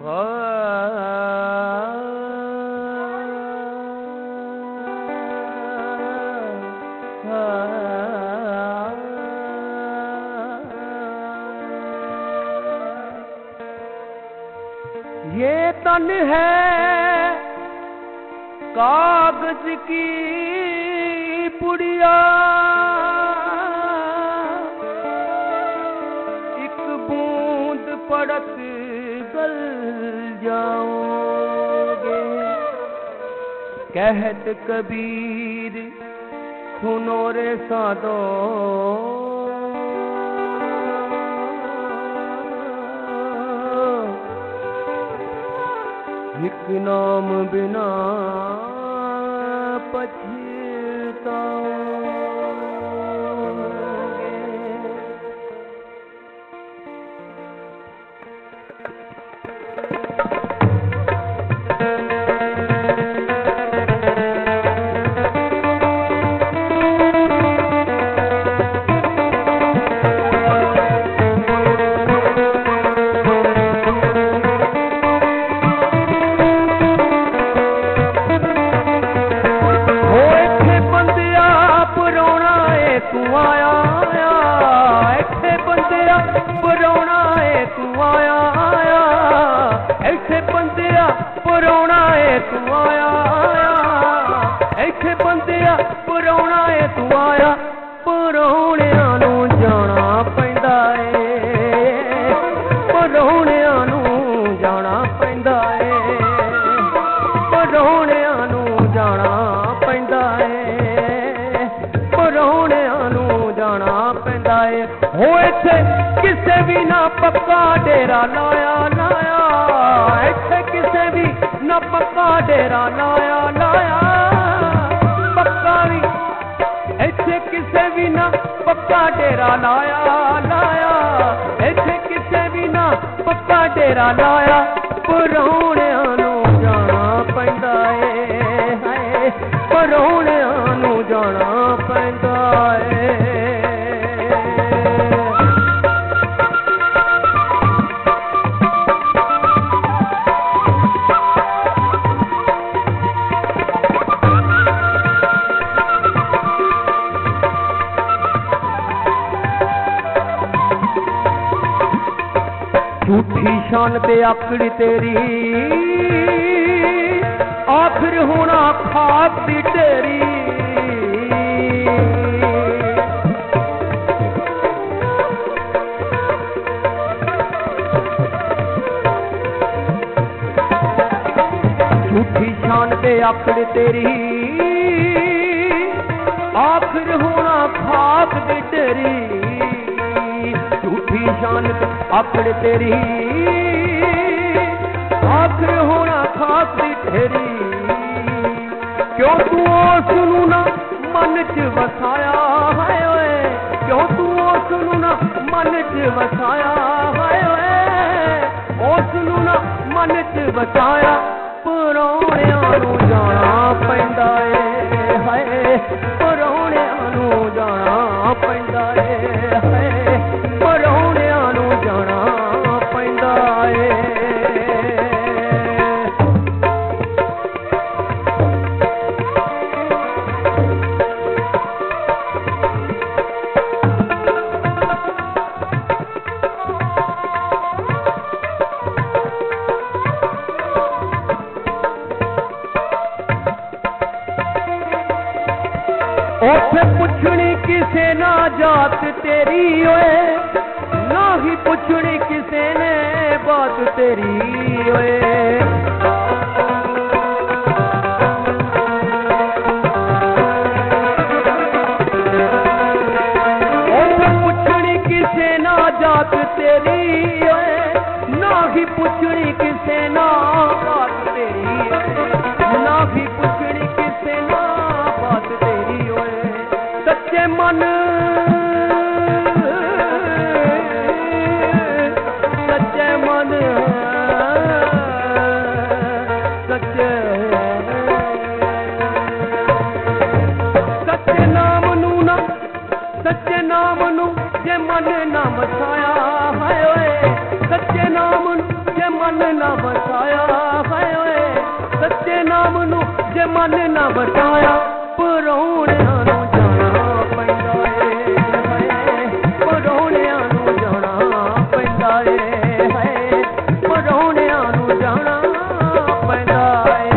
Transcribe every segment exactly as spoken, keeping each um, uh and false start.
ये तन है कागज की पुड़िया, एक बूंद पड़त गल जाओगे। कहत कबीर सुनो रे साधो, एक नाम बिना पछताओगे। किसे भी ना पक्का डेरा लाया लाया, इत्थे किसे भी ना पक्का डेरा लाया लाया, पक्का भी इत्थे किसे भी ना पक्का डेरा लाया लाया, इत्थे किसे भी ना पक्का डेरा लाया। परौणिਆਂ ਨੂੰ ਜਾਣਾ ਪੈਂਦਾ ਏ, ਹਾਏ परौणिਆਂ ਨੂੰ ਜਾਣਾ ਪੈਂਦਾ ਏ। झूठी शान ते आकड़ तेरी, आखिर होना खाक दी तेरी। झूठी शान ते आकड़ तेरी, आखिर होना खाक दी तेरी। झूठी शान आकड़ तेरी, आखिर होना खाक दी तेरी। क्यों तू उस नूं ना मन च वसाया है ओए, क्यों तू उस नूं ना मन च वसाया है ओए, उस नूं ना मन च वसाया। परौणिਆਂ ਨੂੰ ਜਾਣਾ ਪੈਂਦਾ ਏ, ਹਾਏ परौणिਆਂ ਨੂੰ ਜਾਣਾ ਪੈਂਦਾ ਏ, ਹਾਏ परौणिਆਂ ਨੂੰ ਜਾਣਾ ਪੈਂਦਾ ਏ। उसे पुछनी किसे ना जात तेरी ओए, ना ही पुछनी किसे ने बात तेरी ओए। उसे पुछनी किसे ना जात तेरी ओए, ना ही पुछनी किसे ना बात तेरी ओए, ना ही पुछनी किसे ना बात तेरी ओए। सच्चे मन सच्चे मन सच्चे सच्चे नाम नू ना, सच्चे नाम नू जे मन ना वसाया है ओए, सच्चे नाम नू जे मन ਮਨ ਨਾ ਵਸਾਇਆ ਹੈ ਓਏ ਸੱਚੇ ਨਾਮ ਨੂੰ ਜੇ ਮਨ ਨਾ ਵਸਾਇਆ ਪਰੌਣਿਆਂ ਨੂੰ ਜਾਣਾ ਪੈਂਦਾ ਏ ਹੈ ਪਰੌਣਿਆਂ ਨੂੰ ਜਾਣਾ ਪੈਂਦਾ ਏ ਹੈ ਪਰੌਣਿਆਂ ਨੂੰ ਜਾਣਾ ਪੈਂਦਾ ਏ।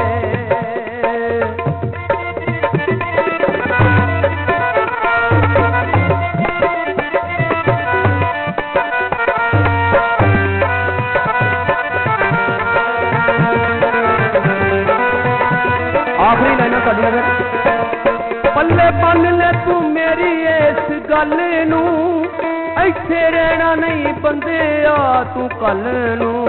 ਆਖਰੀ ਲਾਈਨਾਂ ਸਾਡੀਆਂ ਫਿਰ ਪੱਲੇ ਬੰਨ ਲੈ ਤੂੰ ਮੇਰੀ ਇਸ ਗੱਲ ਨੂੰ ਇੱਥੇ ਰਹਿਣਾ ਨਹੀਂ ਬੰਦਿਆ ਤੂੰ ਕੱਲ ਨੂੰ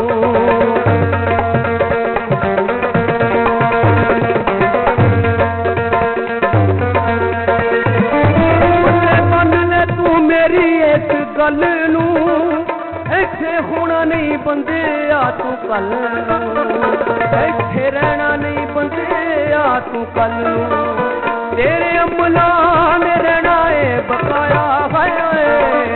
ਪੱਲੇ ਬੰਨ ਲੈ ਤੂੰ ਮੇਰੀ ਇਸ ਗੱਲ ਨੂੰ ਇੱਥੇ ਹੋਣਾ ਨਹੀਂ ਬੰਦਿਆ ਤੂੰ ਕੱਲ ਨੂੰ ਇੱਥੇ ਰਹਿਣਾ ਨਹੀਂ ਬੰਦਿਆ ਤੂੰ ਕੱਲ ਨੂੰ ਤੇਰੇ ਅਮਲਾਂ ਨੇ ਰਹਿਣਾ ਏ ਬਕਾਇਆ ਹੈ ਓਏ